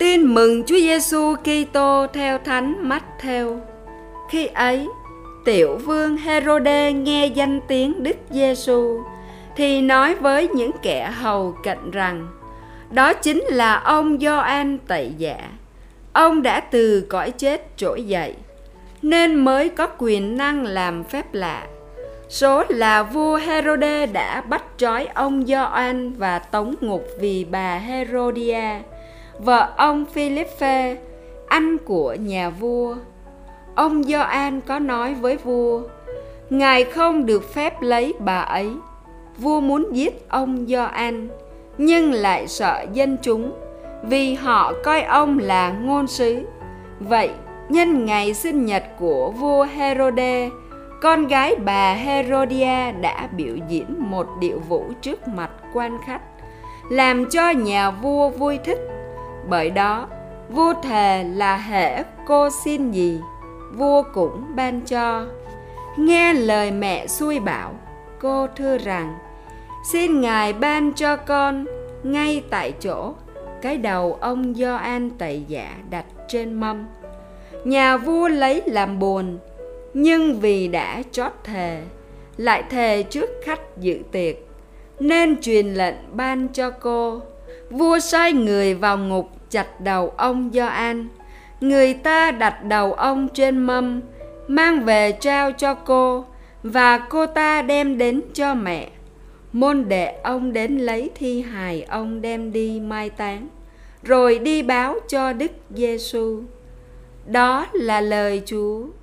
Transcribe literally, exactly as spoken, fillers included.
Tin mừng Chúa Giêsu Kitô theo Thánh Mátthêu. Khi ấy, tiểu vương Hêrôđê nghe danh tiếng Đức Giêsu thì nói với những kẻ hầu cận rằng đó chính là ông Gioan Tẩy Giả. Ông đã từ cõi chết trỗi dậy nên mới có quyền năng làm phép lạ. Số là vua Hêrôđê đã bắt trói ông Gioan và tống ngục vì bà Herodia, vợ ông Philippe, anh của nhà vua. Ông Gioan có nói với vua, ngài không được phép lấy bà ấy. Vua muốn giết ông Gioan, nhưng lại sợ dân chúng, vì họ coi ông là ngôn sứ. Vậy, nhân ngày sinh nhật của vua Hêrôđê, con gái bà Herodia đã biểu diễn một điệu vũ trước mặt quan khách, làm cho nhà vua vui thích. Bởi đó, vua thề là hễ cô xin gì, vua cũng ban cho. Nghe lời mẹ xui bảo, cô thưa rằng, xin ngài ban cho con ngay tại chỗ cái đầu ông Gioan Tẩy Giả đặt trên mâm. Nhà vua lấy làm buồn, nhưng vì đã trót thề, lại thề trước khách dự tiệc, nên truyền lệnh ban cho cô. Vua sai người vào ngục chặt đầu ông Gioan. Người ta đặt đầu ông trên mâm, mang về trao cho cô, và cô ta đem đến cho mẹ. Môn đệ ông đến lấy thi hài ông đem đi mai táng, rồi đi báo cho Đức Giêsu. Đó là lời Chúa.